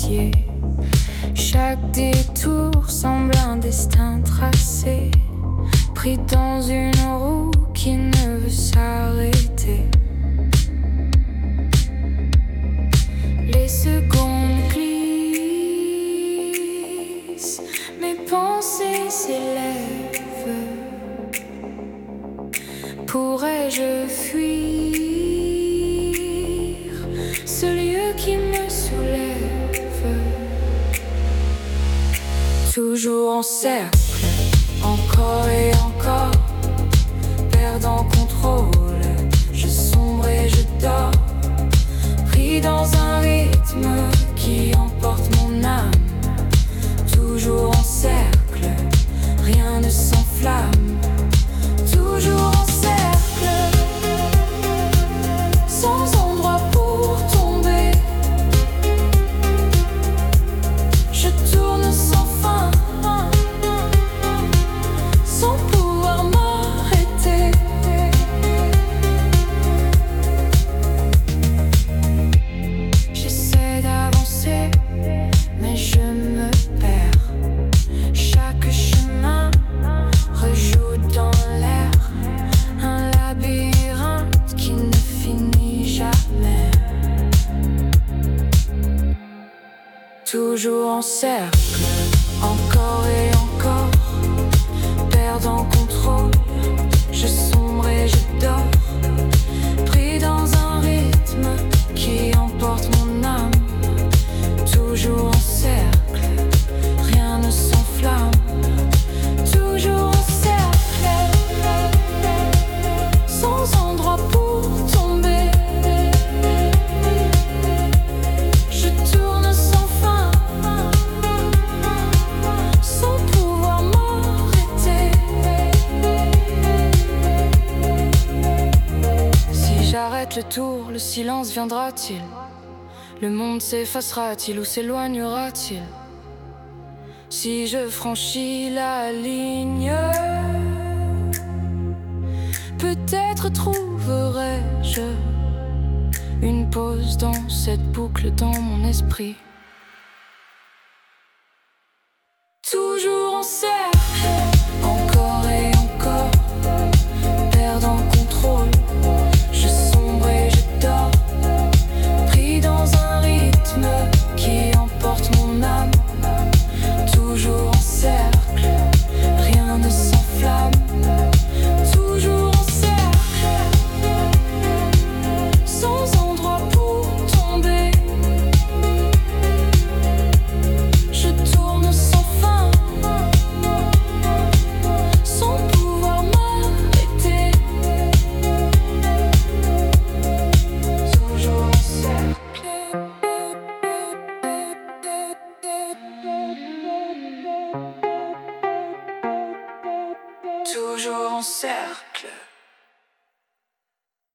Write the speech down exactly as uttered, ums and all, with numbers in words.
silencieux. Chaque détour semble un destin tracé, pris dans une roue qui ne veut s'arrêter. Les secondes glissent, mes pensées s'élèvent. Pourrais-je fuir ce lieu qui me soulève? Toujours en cercle, encore et encore, perdant contrôle, je sombre et je dors, pris dans un rythme qui emporte mon âme. Toujours en cercle, rien ne s'enflamme. Toujours en cercle, sans endroit pour tomber. Je tourne sans fin, sans pouvoir m'arrêter. J'essaie d'avancer, mais je me perds. Chaque chemin rejoue dans l'air, un labyrinthe qui ne finit jamais. Toujours en cercle, encore et encore, perdant contrôle, je sombre et je dors, pris dans un rythme qui emporte mon âme. Toujours en cercle, rien ne s'enflamme. Toujours en cercle, sans endroit pour tomber. Je tourne sans fin, sans pouvoir m'arrêter. Si j'arrête le tour, le silence viendra-t-il? Le monde s'effacera-t-il ou s'éloignera-t-il? Si je franchis la ligne, peut-être trouverai-je une pause dans cette boucle dans mon esprit. Toujours en cercle,